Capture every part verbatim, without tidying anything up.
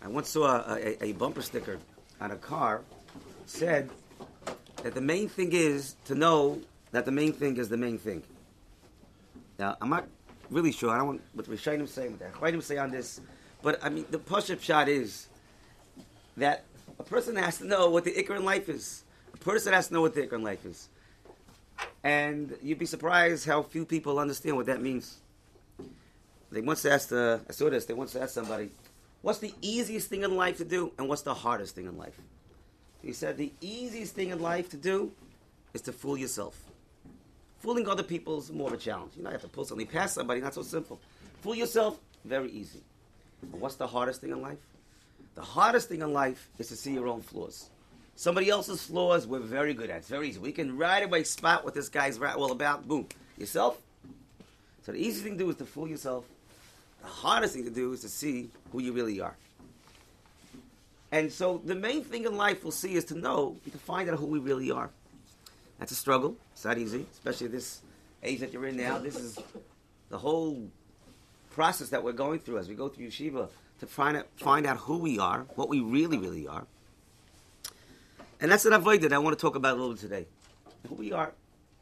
I once saw a, a, a bumper sticker on a car said that the main thing is to know that the main thing is the main thing. Now, I'm not really sure. I don't want what the Rishonim say, what the Chayim say on this, but I mean, the Pashup shot is that a person has to know what the Ikar in life is. A person has to know what the Ikar in life is. And you'd be surprised how few people understand what that means. They once asked, uh, I saw this, they once asked somebody, what's the easiest thing in life to do and what's the hardest thing in life? He said the easiest thing in life to do is to fool yourself. Fooling other people is more of a challenge. You know, you have to pull something past somebody, not so simple. Fool yourself, very easy. And what's the hardest thing in life? The hardest thing in life is to see your own flaws. Somebody else's flaws we're very good at. It's very easy. We can right away spot what this guy's all about. Boom. Yourself? So the easiest thing to do is to fool yourself. The hardest thing to do is to see who you really are. And so the main thing in life we'll see is to know, to find out who we really are. That's a struggle. It's not easy, especially this age that you're in now. This is the whole process that we're going through as we go through yeshiva to find out, find out who we are, what we really, really are. And that's an avodah that I want to talk about a little bit today. Who we are.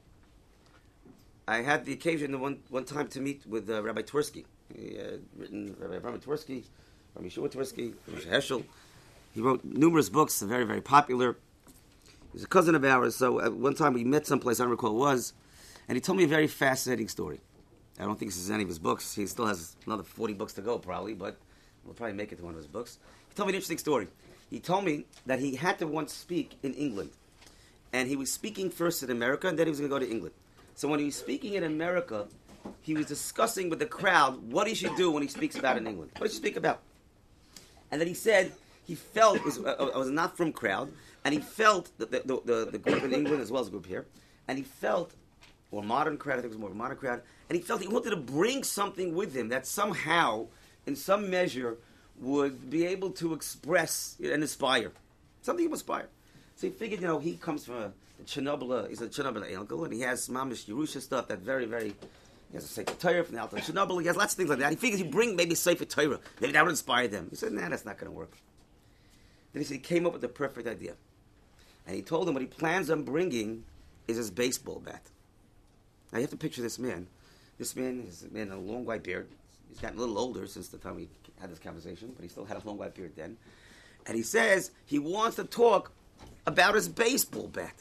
I had the occasion one one time to meet with uh, Rabbi Twersky. He had written Rabbi Rabbi Twersky, Rabbi Yeshua Twersky, Rabbi Heschel. He wrote numerous books, very, very popular. He's a cousin of ours, so at one time we met someplace, I don't recall what it was, and he told me a very fascinating story. I don't think this is any of his books. He still has another forty books to go, probably, but we'll probably make it to one of his books. He told me an interesting story. He told me that he had to once speak in England, and he was speaking first in America, and then he was going to go to England. So when he was speaking in America, he was discussing with the crowd what he should do when he speaks about in England. What he should speak about. And then he said he felt, it was, uh, it was a not from crowd, and he felt, the, the, the, the group in England as well as the group here, and he felt, or modern crowd, I think it was more of a modern crowd, and he felt he wanted to bring something with him that somehow, in some measure, would be able to express and inspire. Something to inspire. So he figured, you know, he comes from a Chernobyl, he's a Chernobyl uncle, and he has Mamish Yerusha stuff that very, very, he has a Sefer Torah from the Alta Chernobyl, he has lots of things like that. He figures he'd bring maybe a Sefer Torah, maybe that would inspire them. He said, nah, that's not going to work. Then he said he came up with the perfect idea. And he told them what he plans on bringing is his baseball bat. Now you have to picture this man. This man is a man with a long white beard. He's gotten a little older since the time we had this conversation, but he still had a long white beard then. And he says he wants to talk about his baseball bat.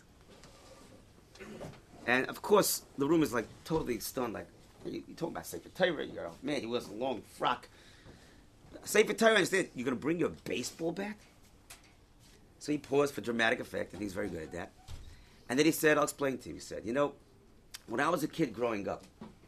And of course, the room is like totally stunned. Like, you, you're talking about Sefer Torah, you're a man, he wears a long frock. Sefer Torah, instead, you're going to bring your baseball bat? So he paused for dramatic effect, and he's very good at that. And then he said, I'll explain to you. He said, you know, when I was a kid growing up,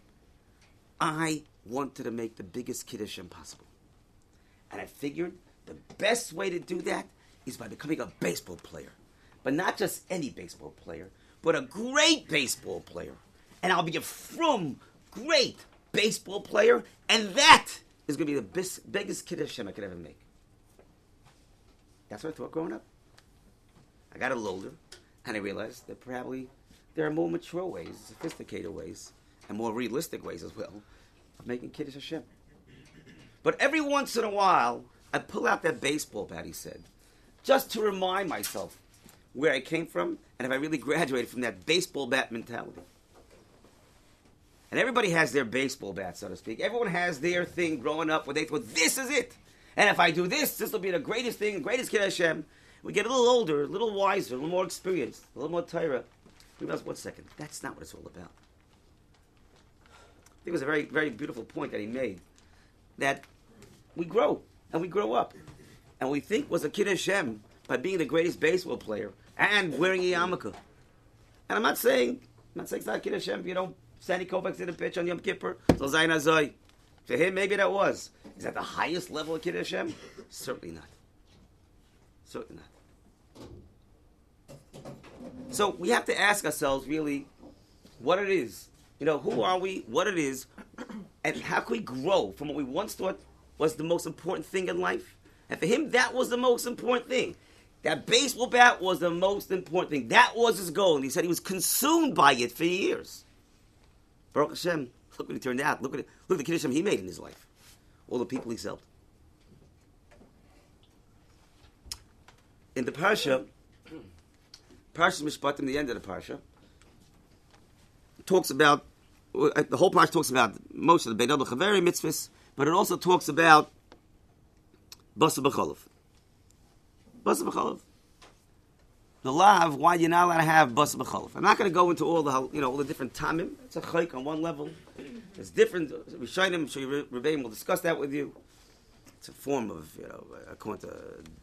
I wanted to make the biggest Kiddush possible. And I figured the best way to do that is by becoming a baseball player. But not just any baseball player, but a great baseball player. And I'll be a frum, great baseball player, and that is going to be the bis- biggest Kiddush I could ever make. That's what I thought growing up. I got a little older, and I realized that probably there are more mature ways, sophisticated ways, and more realistic ways as well of making Kiddush Hashem. But every once in a while, I pull out that baseball bat, he said, just to remind myself where I came from and if I really graduated from that baseball bat mentality. And everybody has their baseball bat, so to speak. Everyone has their thing growing up where they thought, this is it. And if I do this, this will be the greatest thing, the greatest Kiddush Hashem. We get a little older, a little wiser, a little more experienced, a little more Torah. We realize, one second, that's not what it's all about. I think it was a very, very beautiful point that he made, that we grow, and we grow up. And we think was a Kiddush Hashem by being the greatest baseball player and wearing a yarmulke. And I'm not saying, I'm not saying it's not Kiddush Hashem, you know, Sandy Koufax did a pitch on Yom Kippur, so Zayin Azoi. For him, maybe that was. Is that the highest level of Kiddush Hashem? Certainly not. Certainly not. So we have to ask ourselves, really, what it is. You know, who are we, what it is, and how can we grow from what we once thought was the most important thing in life? And for him, that was the most important thing. That baseball bat was the most important thing. That was his goal. And he said he was consumed by it for years. Baruch Hashem, look what he turned out. Look at it. Look at the Kiddush Hashem he made in his life. All the people he helped. in the parsha, Parsha Mishpatim, the end of the parsha, talks about, the whole parsha talks about most of the Beidel Chaveri mitzvahs, but it also talks about Basa B'Cholov. Basa B'Cholov. The law of why you're not allowed to have Basa B'Cholov. I'm not going to go into all the, you know, all the different tamim. It's a chayk on one level. It's different. Rishonim, I'm sure Rebbeim will discuss that with you. It's a form of, you know, according to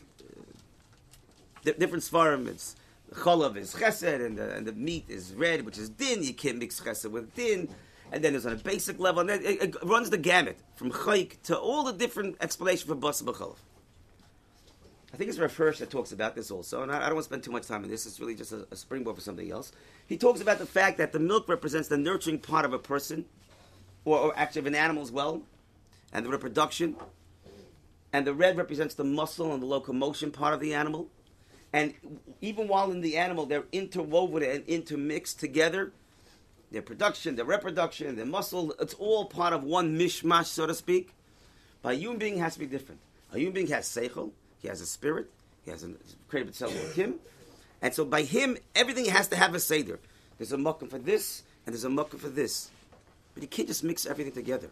uh, different svarim. It's the cholav is chesed, and the, and the meat is red, which is din. You can't mix chesed with din. And then there's on a basic level, and then it, it runs the gamut from chayk to all the different explanations for Basa B'Cholov. I think it's Rav Hirsch that talks about this also, and I, I don't want to spend too much time on this. It's really just a, a springboard for something else. He talks about the fact that the milk represents the nurturing part of a person, or, or actually of an animal as well, and the reproduction. And the red represents the muscle and the locomotion part of the animal. And even while in the animal, they're interwoven and intermixed together. Their production, their reproduction, their muscle, it's all part of one mishmash, so to speak. But a human being has to be different. A human being has seichel. He has a spirit. He has a creative itself with him. And so by him, everything has to have a seder. There's a makom for this, and there's a makom for this. But you can't just mix everything together.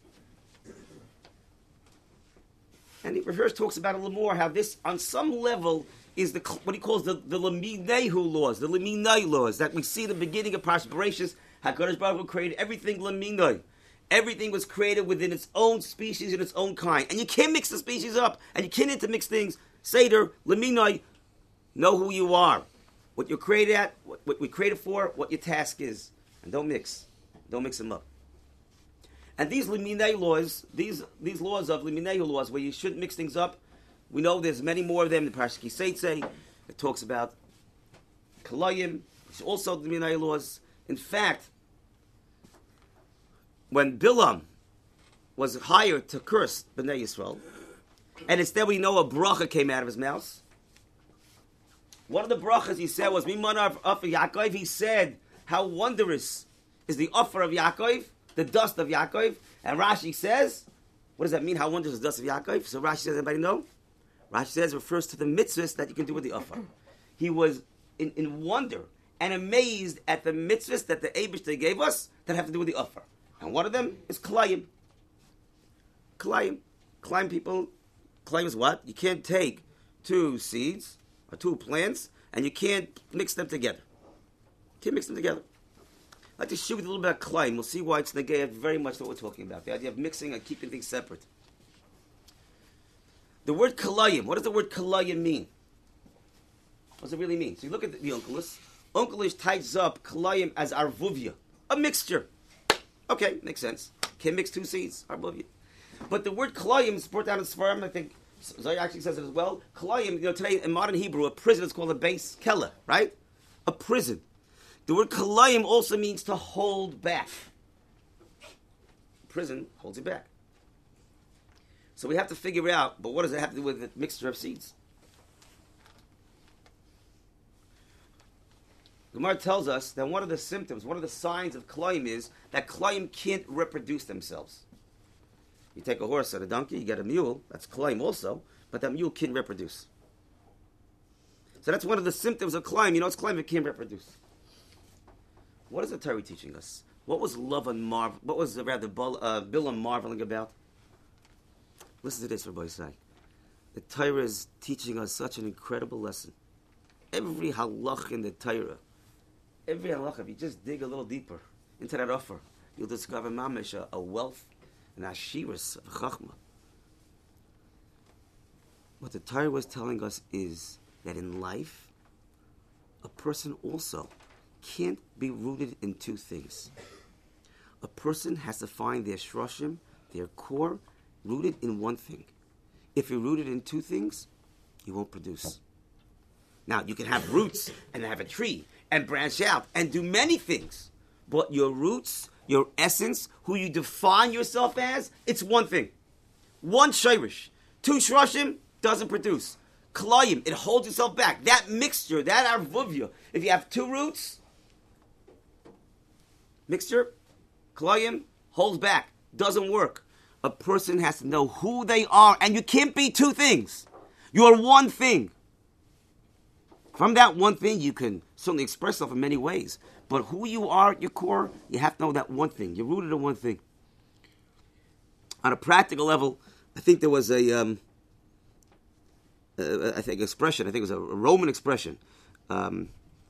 And Rav Hirsch talks about a little more, how this, on some level, is the what he calls the, the Lemineihu laws, the Leminei laws, that we see in the beginning of Parashat Bereshis. HaKadosh Baruch Hu created everything Leminei. Everything was created within its own species and its own kind. And you can't mix the species up. And you can't intermix things. Seder, Leminai, know who you are. What you're created at, what, what we created for, what your task is. And don't mix. Don't mix them up. And these Leminai laws, these these laws of Leminai laws, where you shouldn't mix things up, we know there's many more of them in Parashat Kiseitze. It talks about Kalayim, which is also Leminai laws. In fact, when Bilam was hired to curse Bnei Yisrael, and instead we know a bracha came out of his mouth. One of the brachas he said was, Mimana of Yaakov. He said, how wondrous is the offer of Yaakov, the dust of Yaakov. And Rashi says, what does that mean, how wondrous is the dust of Yaakov? So Rashi says, anybody know? Rashi says, it refers to the mitzvahs that you can do with the offer. He was in, in wonder and amazed at the mitzvahs that the Eibishter gave us that have to do with the offer. And one of them is Kalayim. Kalayim. Kalayim people, Kalayim is what? You can't take two seeds or two plants and you can't mix them together. You can't mix them together. I'd like to show you a little bit of Kalayim. We'll see why it's negayah very much what we're talking about. The idea of mixing and keeping things separate. The word Kalayim, what does the word Kalayim mean? What does it really mean? So you look at the, the Onkelos. Onkelos types up Kalayim as arvuvia, a mixture. Okay, makes sense. Can't mix two seeds. Arvuvia. But the word Kalayim is brought down in Sfarim, I think Zohar actually says it as well. Kalayim, you know, today in modern Hebrew, a prison is called a base keller, right? A prison. The word Kalayim also means to hold back. Prison holds you back. So we have to figure out, but what does it have to do with the mixture of seeds? The Gemara tells us that one of the symptoms, one of the signs of Kalayim is that Kalayim can't reproduce themselves. You take a horse and a donkey, you get a mule, that's Kalayim also, but that mule can't reproduce. So that's one of the symptoms of Kalayim. You know it's Kalayim, it can't reproduce. What is the Torah teaching us? What was love and marvel? What was rather uh, Bilam marveling about? Listen to this, Rabbi Isai. The Torah is teaching us such an incredible lesson. Every halach in the Torah, every halach, if you just dig a little deeper into that offer, you'll discover mamish, a, a wealth and ashiras of chachma. What the Torah was telling us is that in life, a person also can't be rooted in two things. A person has to find their shroshim, their core, rooted in one thing. If you're rooted in two things, you won't produce. Now, you can have roots and have a tree and branch out and do many things. But your roots, your essence, who you define yourself as, it's one thing. One shayrish. Two shroshim doesn't produce. Kalayim, it holds itself back. That mixture, that arvuvia, if you have two roots, mixture, Kalayim, holds back, doesn't work. A person has to know who they are, and you can't be two things. You are one thing. From that one thing, you can certainly express yourself in many ways. But who you are at your core, you have to know that one thing. You're rooted in one thing. On a practical level, I think there was a, um, uh, I think expression. I think it was a Roman expression. Um,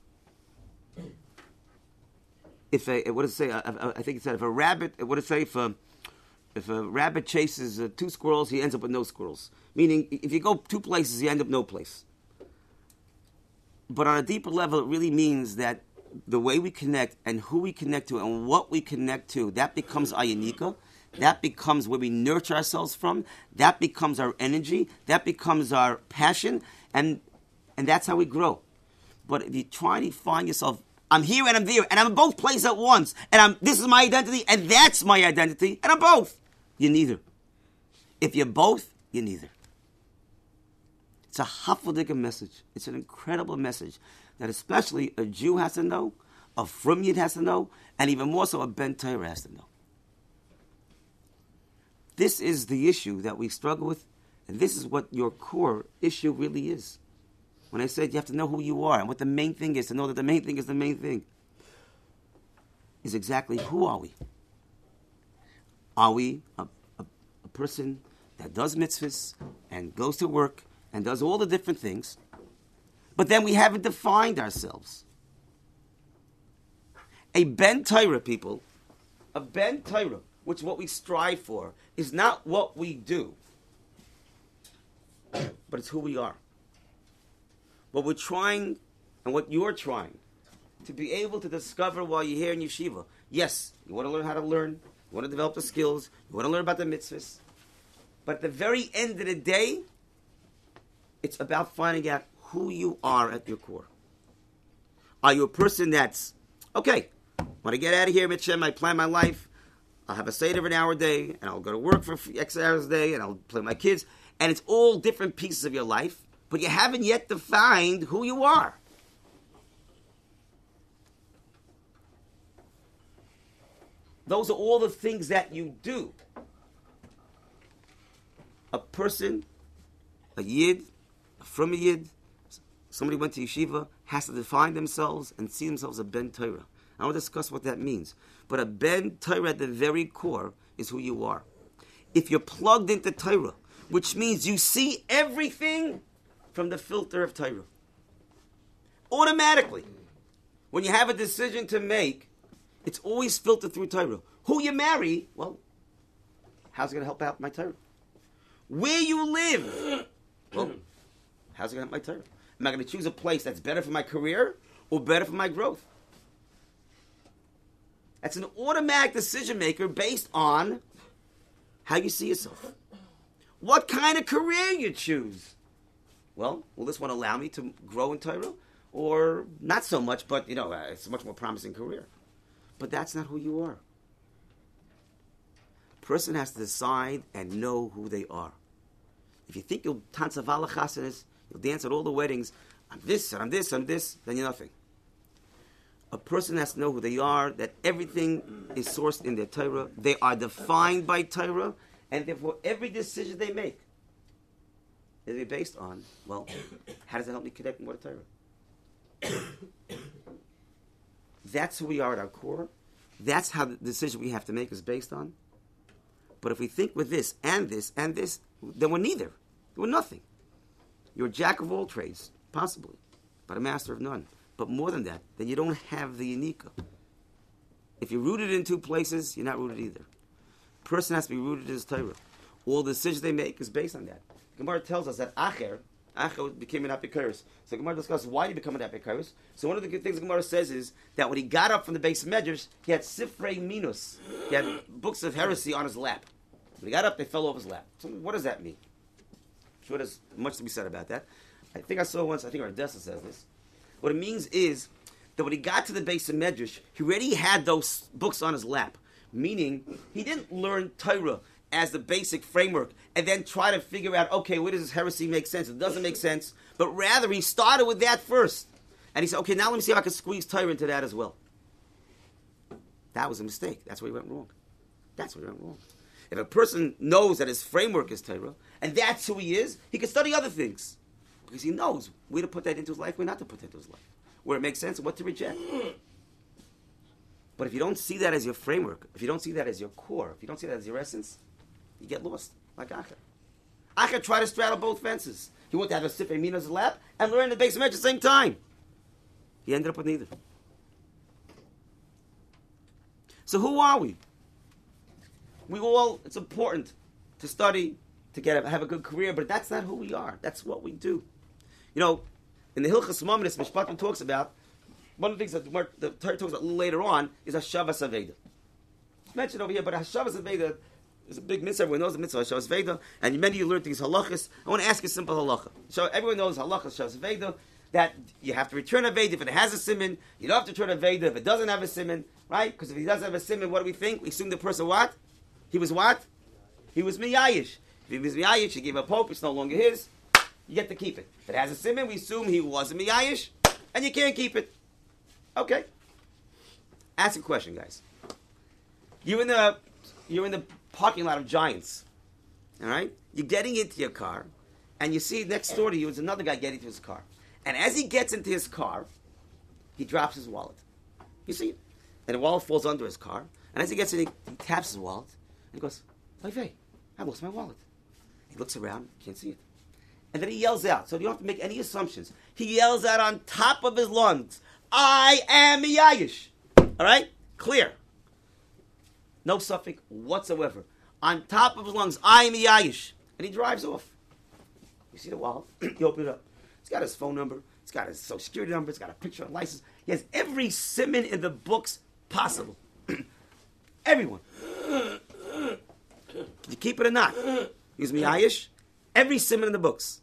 if a, what did it say? I, I, I think it said if a rabbit. What did it say? If a, if a rabbit chases uh, two squirrels, he ends up with no squirrels. Meaning, if you go two places, you end up no place. But on a deeper level, it really means that the way we connect and who we connect to and what we connect to, that becomes our Yanika. That becomes where we nurture ourselves from. That becomes our energy. That becomes our passion. And and that's how we grow. But if you try to find yourself, I'm here and I'm there, and I'm in both places at once, and I'm this is my identity, and that's my identity, and I'm both. You're neither. If you're both, you're neither. It's a Hafladika message. It's an incredible message that especially a Jew has to know, a Frum Yid has to know, and even more so a Ben Torah has to know. This is the issue that we struggle with, and this is what your core issue really is. When I said you have to know who you are and what the main thing is, to know that the main thing is the main thing, is exactly who are we? Are we a, a, a person that does mitzvahs and goes to work and does all the different things, but then we haven't defined ourselves? A Ben Torah, people, a Ben Torah, which is what we strive for, is not what we do, but it's who we are. What we're trying, and what you're trying, to be able to discover while you're here in yeshiva. Yes, you want to learn how to learn, you want to develop the skills, you want to learn about the mitzvahs, but at the very end of the day, it's about finding out who you are at your core. Are you a person that's, okay, when I get out of here, Mitzvah, I plan my life, I'll have a seder of an hour a day, and I'll go to work for X hours a day, and I'll play with my kids, and it's all different pieces of your life, but you haven't yet defined who you are. Those are all the things that you do. A person, a Yid, from a Yid, somebody went to yeshiva, has to define themselves and see themselves a Ben Torah. I want to discuss what that means. But a Ben Torah at the very core is who you are. If you're plugged into Torah, which means you see everything from the filter of Torah. Automatically. When you have a decision to make, it's always filtered through Torah. Who you marry, well, how's it going to help out my Torah? Where you live, well, how's it going to help my Torah? Am I going to choose a place that's better for my career or better for my growth? That's an automatic decision maker based on how you see yourself. What kind of career you choose? Well, will this one allow me to grow in Torah? Or not so much, but, you know, uh, it's a much more promising career. But that's not who you are. A person has to decide and know who they are. If you think you'll dance at all chasanas, you'll dance at all the weddings, I'm this, and I'm this, I'm this, then you're nothing. A person has to know who they are, that everything is sourced in their Torah. They are defined by Torah, and therefore every decision they make is based on, well, how does it help me connect more to Torah? That's who we are at our core. That's how the decision we have to make is based on. But if we think with this and this and this, then we're neither. We're nothing. You're a jack of all trades, possibly, but a master of none. But more than that, then you don't have the Yanika. If you're rooted in two places, you're not rooted either. A person has to be rooted in his Torah. All the decisions they make is based on that. Gemara tells us that Acher, Acher became an Apikoros. So Gemara discusses why he became an Apikoros. So one of the good things Gemara says is that when he got up from the base of Medrash, he had Sifrei Minus. He had books of heresy on his lap. When he got up, they fell off his lap. So what does that mean? I'm sure there's much to be said about that. I think I saw once, I think Ardessa says this. What it means is that when he got to the base of Medrash, he already had those books on his lap. Meaning, he didn't learn Torah as the basic framework and then try to figure out, okay, where does this heresy make sense? It doesn't make sense. But rather, he started with that first. And he said, okay, now let me see if I can squeeze Torah into that as well. That was a mistake. That's where he went wrong. That's where he went wrong. If a person knows that his framework is Torah, and that's who he is, he can study other things. Because he knows where to put that into his life, where not to put that into his life. Where it makes sense and what to reject. But if you don't see that as your framework, if you don't see that as your core, if you don't see that as your essence, you get lost, like Acher. Acher tried to straddle both fences. He wanted to have a Sifrei Emunah in his lap and learn the base of at the same time. He ended up with neither. So who are we? We all, it's important to study, to get a, have a good career, but that's not who we are. That's what we do. You know, in the Hilchas Maimonides, Mishpatim talks about, one of the things that the, the Torah talks about later on is Hashavas Aveda. It's mentioned over here, but Hashavas Aveda is a big mitzvah. Everyone knows the mitzvah Hashavas Aveda, and many of you learn things halachas. I want to ask you a simple halacha. So everyone knows halachas Hashavas Aveda, that you have to return a Veda if it has a siman. You don't have to return a Veda if it doesn't have a siman, right? Because if he doesn't have a siman, what do we think? We assume the person what? He was what? He was miyayish. If he was miyayish, he gave a pope, it's no longer his. You get to keep it. If it has a siman, we assume he wasn't miyayish, and you can't keep it. Okay. Ask a question, guys. You're in the you're in the parking lot of Giants. All right? You're getting into your car, and you see next door to you is another guy getting into his car. And as he gets into his car, he drops his wallet. You see it? And the wallet falls under his car. And as he gets in, he, he taps his wallet, and he goes, "Hey, hey, I lost my wallet." He looks around, can't see it. And then he yells out. So you don't have to make any assumptions. He yells out on top of his lungs, "I am miyayish." All right? Clear. No suffix whatsoever. On top of his lungs, "I am miyayish." And he drives off. You see the wallet? You open it up. It's got his phone number. It's got his social security number. It's got a picture of license. He has every siman in the books possible. Everyone. Did you keep it or not? He's miyayish. Every siman in the books.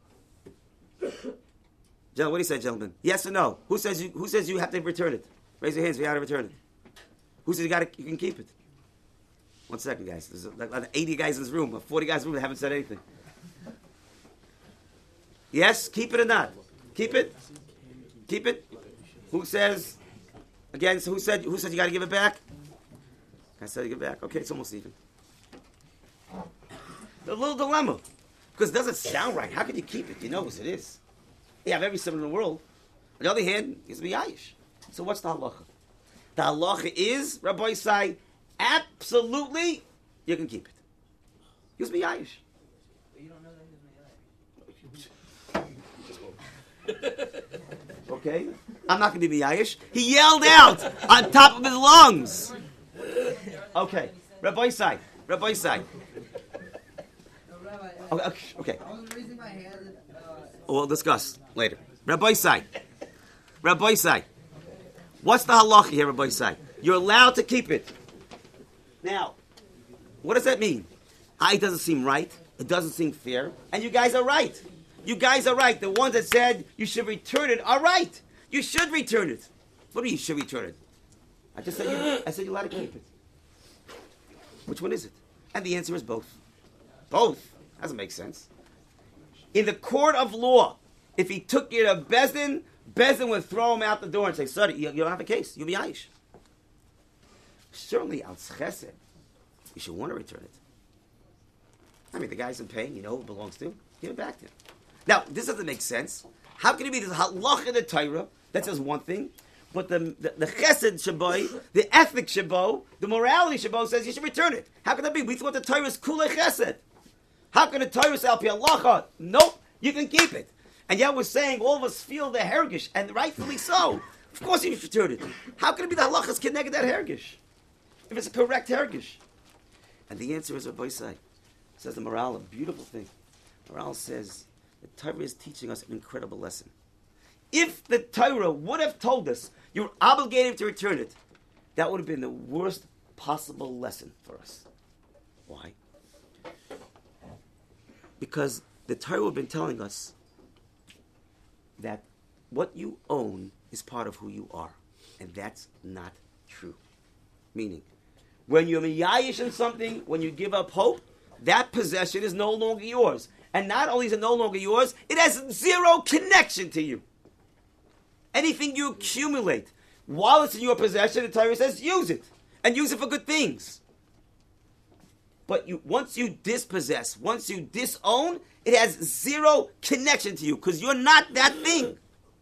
Gentlemen, what do you say, gentlemen? Yes or no? Who says you? Who says you have to return it? Raise your hands if you have to return it. Who says you got to? You can keep it. One second, guys. There's like, like eighty guys in this room, or forty guys in this room that haven't said anything. Yes, keep it or not? Keep it. Keep it. Who says? Again, so who said? Who said you got to give it back? I said you give it back. Okay, it's almost even. A little dilemma, because it doesn't sound right. How can you keep it? You know what it is. You have every symbol in the world. On the other hand, he's miyayish. So what's the halacha? The halacha is, Rabbi say, absolutely, you can keep it. He was miyayish. But you don't know that he was miyayish. Okay? I'm not going to be miyayish. He yelled out on top of his lungs. Okay. Rabbi say, Rabbi say. Okay, okay, okay. I was raising my hand. Uh, We'll discuss later. Rabbi Sai. Rabbi Sai. What's the halacha here, Rabbi Sai? You're allowed to keep it. Now, what does that mean? Ah, it doesn't seem right. It doesn't seem fair. And you guys are right. You guys are right. The ones that said you should return it are right. You should return it. What do you mean you should return it? I just said you, I said you're allowed to keep it. Which one is it? And the answer is both. Both. Doesn't make sense. In the court of law, if he took you to Bezdin, Bezdin would throw him out the door and say, "Sorry, you, you don't have a case. You'll be Aish." Certainly, al chesed, you should want to return it. I mean, the guy's in pain. You know who it belongs to. Give it back to him. Now, this doesn't make sense. How can it be this halach in the Torah that says one thing, but the the, the chesed shabo, the ethic shabo, the morality shabo says you should return it? How can that be? We thought the Torah is kulei chesed. How can the Torah say al pi halacha? Nope, you can keep it. And yet we're saying all of us feel the hergish, and rightfully so. Of course you should return it. How can it be the halachas connected that hergish? If it's a correct hergish. And the answer is Rabbi Sai. Says the morale, a beautiful thing. Morale says the Torah is teaching us an incredible lesson. If the Torah would have told us you're obligated to return it, that would have been the worst possible lesson for us. Why? Because the Torah would have been telling us that what you own is part of who you are. And that's not true. Meaning, when you're miyayish in something, when you give up hope, that possession is no longer yours. And not only is it no longer yours, it has zero connection to you. Anything you accumulate, while it's in your possession, the Torah says, use it. And use it for good things. But you, once you dispossess, once you disown, it has zero connection to you because you're not that thing.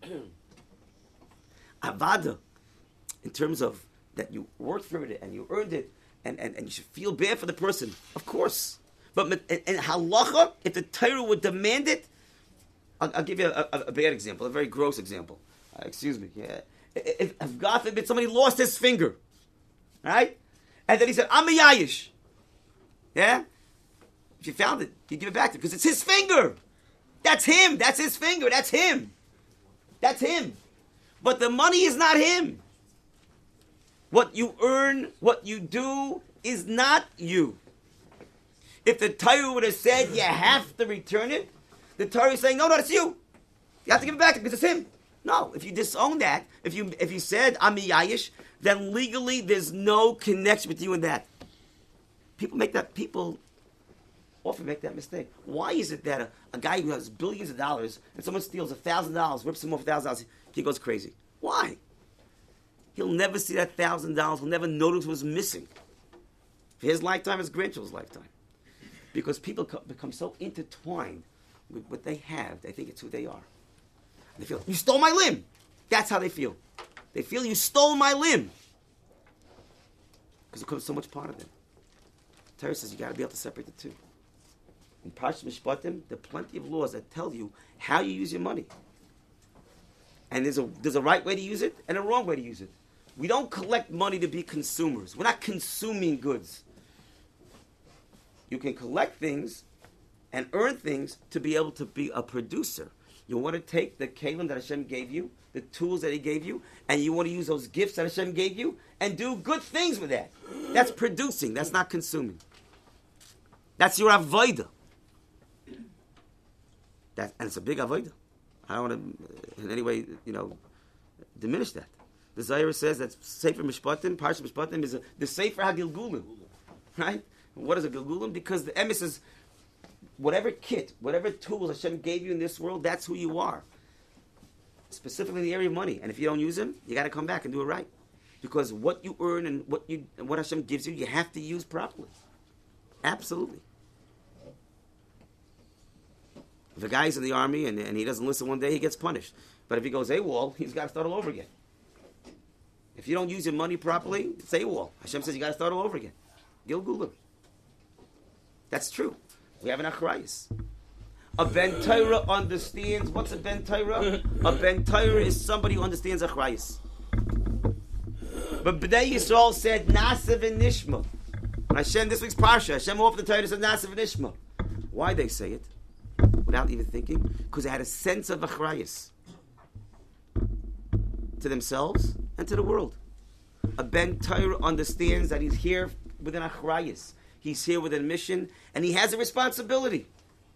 Avada, in terms of that you worked for it and you earned it, and, and, and you should feel bad for the person, of course. But in, in halacha, if the Torah would demand it, I'll, I'll give you a, a, a bad example, a very gross example. Uh, excuse me. Yeah. If, if God forbid somebody lost his finger, right? And then he said, I'm a yayish. Yeah? If you found it, you give it back to him because it's his finger. That's him. That's his finger. That's him. That's him. But the money is not him. What you earn, what you do, is not you. If the Torah would have said you have to return it, the Torah is saying, no, no, it's you. You have to give it back because it's him. No, if you disown that, if you if you said, I'm a yayish, then legally there's no connection with you in that. People make that, people often make that mistake. Why is it that a, a guy who has billions of dollars and someone steals a thousand dollars, rips him off a thousand dollars, he goes crazy? Why? He'll never see that thousand dollars, he'll never notice what was missing. For his lifetime, his grandchildren's lifetime. Because people co- become so intertwined with what they have, they think it's who they are. They feel, you stole my limb. That's how they feel. They feel you stole my limb. Because it becomes so much part of them. Torah says you got to be able to separate the two. In Parshas Mishpatim, there are plenty of laws that tell you how you use your money. And there's a there's a right way to use it and a wrong way to use it. We don't collect money to be consumers. We're not consuming goods. You can collect things and earn things to be able to be a producer. You want to take the kelim that Hashem gave you, the tools that He gave you, and you want to use those gifts that Hashem gave you and do good things with that. That's producing. That's not consuming. That's your avodah. That, and it's a big avodah. I don't want to in any way, you know, diminish that. The Zohar says that Sefer Mishpatim, Parsha Mishpatim, is a, the Sefer HaGilgulim. Right? What is a Gilgulim? Because the emes is whatever kit, whatever tools Hashem gave you in this world, that's who you are. Specifically in the area of money. And if you don't use them, you got to come back and do it right. Because what you earn and what you and what Hashem gives you, you have to use properly. Absolutely. If a guy's in the army and, and he doesn't listen one day, he gets punished. But if he goes AWOL, he's got to start all over again. If you don't use your money properly, it's AWOL. Hashem says you got to start all over again. Gilgulim. That's true. We have an achrayus. A ben Torah understands. What's a ben Torah? A ben Torah is somebody who understands achrayus. But Bnei Yisrael said Nasiv and Nishma. Hashem, this week's parsha, Hashem opened the Torah said Nasiv and Nishma. Why they say it? Without even thinking, because they had a sense of achrayus to themselves and to the world. A ben Torah understands that he's here with an achrayus. He's here with a mission, and he has a responsibility.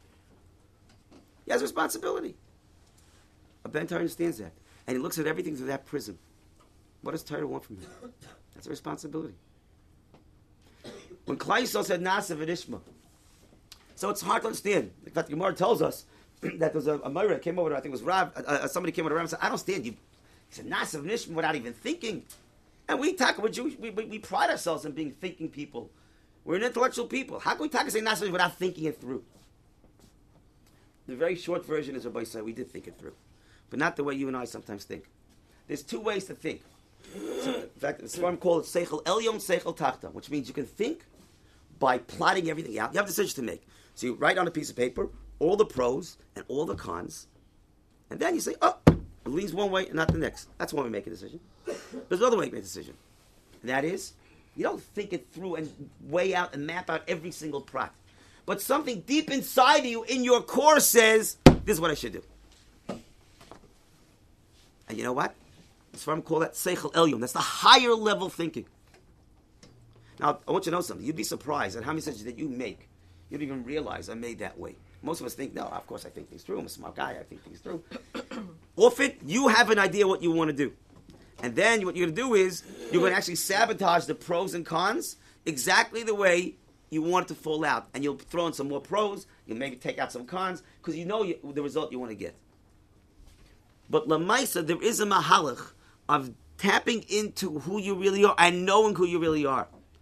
He has a responsibility. A ben Torah understands that, and he looks at everything through that prism. What does Torah want from him? That's a responsibility. When Klai Yisrael said Nasiv v'Nishma, so it's hard to understand. In fact, the Gemara tells us that there was a, a Meira came over, I think it was Rav, uh, uh, somebody came over to Rav and said, I don't understand you. He said, Nasiv v'Nishma without even thinking. And we talk about Jewish, we, we, we pride ourselves in being thinking people. We're an intellectual people. How can we talk and say Nasiv without thinking it through? The very short version is Rabbi said we did think it through. But not the way you and I sometimes think. There's two ways to think. So, in fact, the Sfarim call it Seichel Elyon, Seichel Tachta, which means you can think by plotting everything out. You have decisions to make. So you write on a piece of paper all the pros and all the cons, and then you say, oh, it leans one way and not the next. That's one way to make a decision. There's another way to make a decision. And that is, you don't think it through and weigh out and map out every single prat. But something deep inside of you, in your core, says, this is what I should do. And you know what? That's why I'm call that Seichel Elyon. That's the higher level thinking. Now, I want you to know something. You'd be surprised at how many decisions that you make. You don't even realize I made that way. Most of us think, no, of course I think things through. I'm a smart guy. I think things through. Often, you have an idea what you want to do. And then what you're going to do is, you're going to actually sabotage the pros and cons exactly the way you want it to fall out. And you'll throw in some more pros. You'll maybe take out some cons. Because you know you, the result you want to get. But Lamaisa, there is a mahalach of tapping into who you really are and knowing who you really are.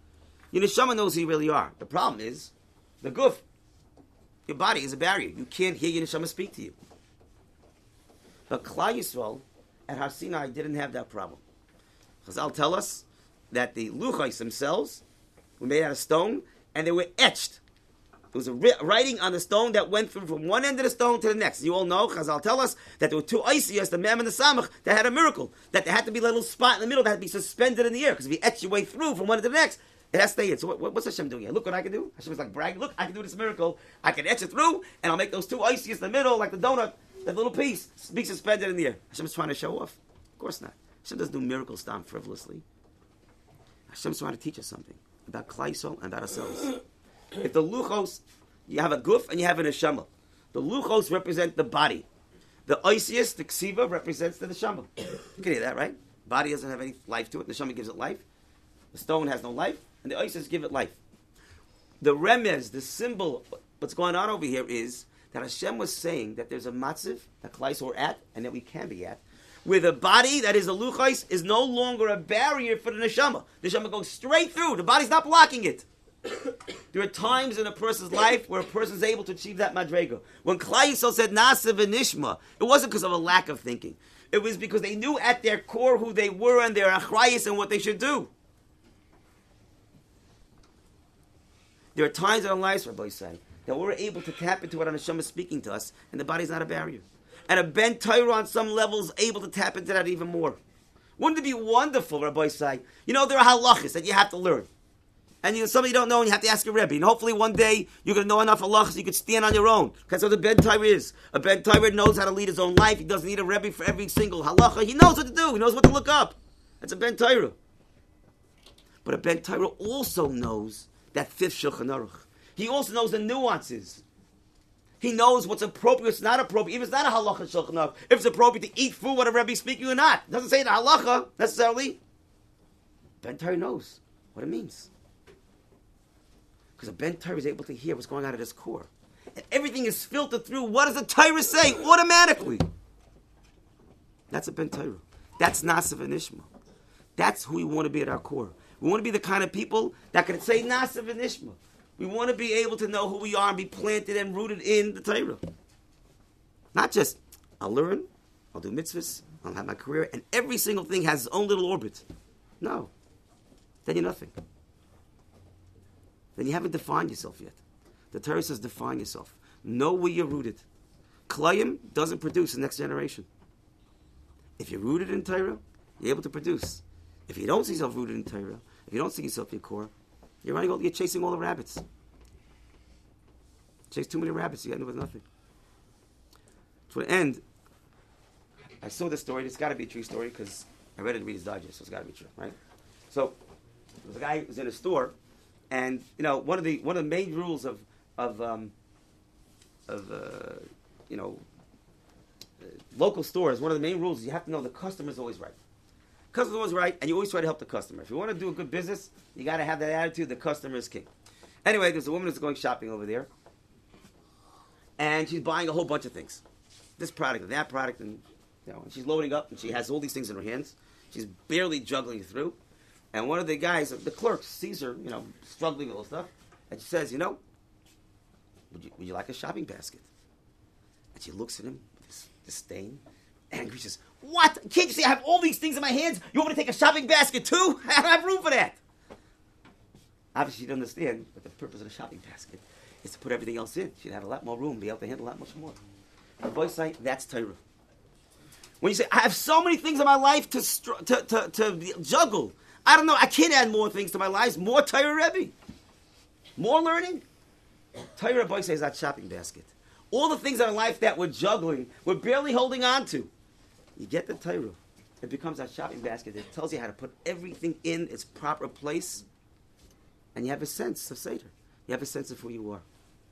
Your neshama knows who you really are. The problem is, the guf, your body is a barrier. You can't hear your neshama speak to you. But Klal Yisrael at Har Sinai didn't have that problem. Chazal tell us that the luchos themselves were made out of stone, and they were etched. There was a writing on the stone that went through from one end of the stone to the next. You all know, Chazal tell us, that there were two Isiyas, the Mem and the Samach, that had a miracle. That there had to be a little spot in the middle that had to be suspended in the air. Because if you etch your way through from one end to the next, it has to stay in. So what, what's Hashem doing here? Look what I can do. Hashem is like bragging. Look, I can do this miracle. I can etch it through, and I'll make those two Isiyas in the middle, like the donut, that little piece, be suspended in the air. Hashem is trying to show off. Of course not. Hashem doesn't do miracles down frivolously. Hashem is trying to teach us something about Klal Yisrael and about ourselves. If the luchos, you have a guf and you have a neshama. The luchos represent the body. The oisius, the ksiva, represents the neshama. You can hear that, right? Body doesn't have any life to it. The neshama gives it life. The stone has no life, and the oisius give it life. The remez, the symbol, what's going on over here is that Hashem was saying that there's a matziv that Klal Yisrael are at, and that we can be at, where the body, that is the luchos, is no longer a barrier for the neshama. The neshama goes straight through. The body's not blocking it. There are times in a person's life where a person is able to achieve that madrega. When Klal Yisrael said Nasa v'nishma, it wasn't because of a lack of thinking. It was because they knew at their core who they were and their achrayis and what they should do. There are times in our lives, Rabbi say, that we're able to tap into what Hashem is speaking to us, and the body's not a barrier. And a Ben Torah on some level is able to tap into that even more. Wouldn't it be wonderful, Rabbi say? You know, there are halachas that you have to learn. And you know, somebody you don't know, and you have to ask a Rebbe. And hopefully one day you're going to know enough halachas so you can stand on your own. That's what the Ben Torah is. A Ben Torah knows how to lead his own life. He doesn't need a Rebbe for every single halacha. He knows what to do. He knows what to look up. That's a Ben Torah. But a Ben Torah also knows that fifth Shulchan Aruch. He also knows the nuances. He knows what's appropriate, what's not appropriate. Even if it's not a halacha Shulchan Aruch, if it's appropriate to eat food, what a Rebbe is speaking or not. It doesn't say the halacha necessarily. Ben Torah knows what it means. Because a Ben Torah is able to hear what's going on at his core. And everything is filtered through. What does the Torah say? Automatically. That's a Ben Torah. That's Nasa v'nishma. That's who we want to be at our core. We want to be the kind of people that can say Nasa v'nishma. We want to be able to know who we are and be planted and rooted in the Torah. Not just, I'll learn, I'll do mitzvahs, I'll have my career, and every single thing has its own little orbit. No. Then you're nothing. Then you haven't defined yourself yet. The Torah says define yourself. Know where you're rooted. Klayim doesn't produce the next generation. If you're rooted in Torah, you're able to produce. If you don't see yourself rooted in Torah, if you don't see yourself in your core, you're running all, you're chasing all the rabbits. Chase too many rabbits, you end up with nothing. To an end, I saw this story. It's got to be a true story because I read it in Reader's Digest, so it's got to be true, right? So, there was a guy who was in a store. And you know, one of the one of the main rules of of um, of uh, you know uh, local stores, one of the main rules is you have to know the customer is always right. Customer's always right, and you always try to help the customer. If you want to do a good business, you got to have that attitude. The customer is king. Anyway, there's a woman who's going shopping over there, and she's buying a whole bunch of things, this product and that product, and you know, and she's loading up, and she has all these things in her hands. She's barely juggling through. And one of the guys, the clerk, sees her, you know, struggling with all stuff, and she says, you know, would you, would you like a shopping basket? And she looks at him with this disdain, angry. She says, what? Can't you see I have all these things in my hands? You want me to take a shopping basket too? I don't have room for that. Obviously, she doesn't understand that the purpose of the shopping basket is to put everything else in. She'd have a lot more room, be able to handle a lot much more. The boy say, that's Torah. When you say, I have so many things in my life to, str- to, to, to juggle, I don't know, I can't add more things to my lives. More Torah Rebbe. More learning. Torah Rebbe says that shopping basket. All the things in our life that we're juggling, we're barely holding on to. You get the Torah. It becomes that shopping basket that tells you how to put everything in its proper place. And you have a sense of Seder. You have a sense of who you are.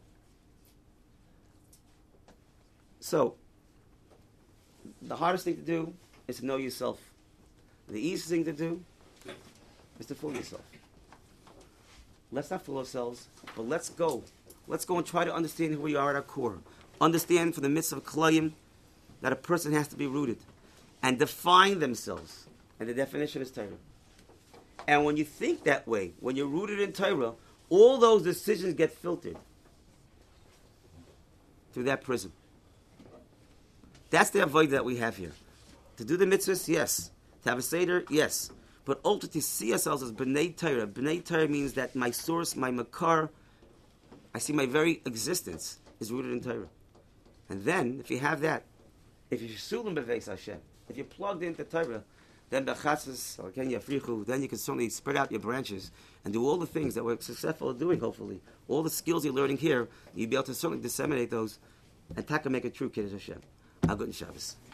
So, the hardest thing to do is to know yourself. The easiest thing to do is to fool yourself. Let's not fool ourselves, but let's go. Let's go and try to understand who we are at our core. Understand from the midst of Klayim that a person has to be rooted and define themselves. And the definition is Torah. And when you think that way, when you're rooted in Torah, all those decisions get filtered through that prism. That's the avoid that we have here. To do the mitzvahs, yes. To have a seder, yes. But ultimately, to see ourselves as B'nai Torah. B'nai Torah means that my source, my makar, I see my very existence is rooted in Torah. And then, if you have that, if you're sulim b'veis Hashem, if you're plugged into Torah, then b'chatzos, or ken yafrichu, then you can certainly spread out your branches and do all the things that we're successful at doing, hopefully. All the skills you're learning here, you'll be able to certainly disseminate those and taka make a true Kiddush Hashem. Agut and Shabbos.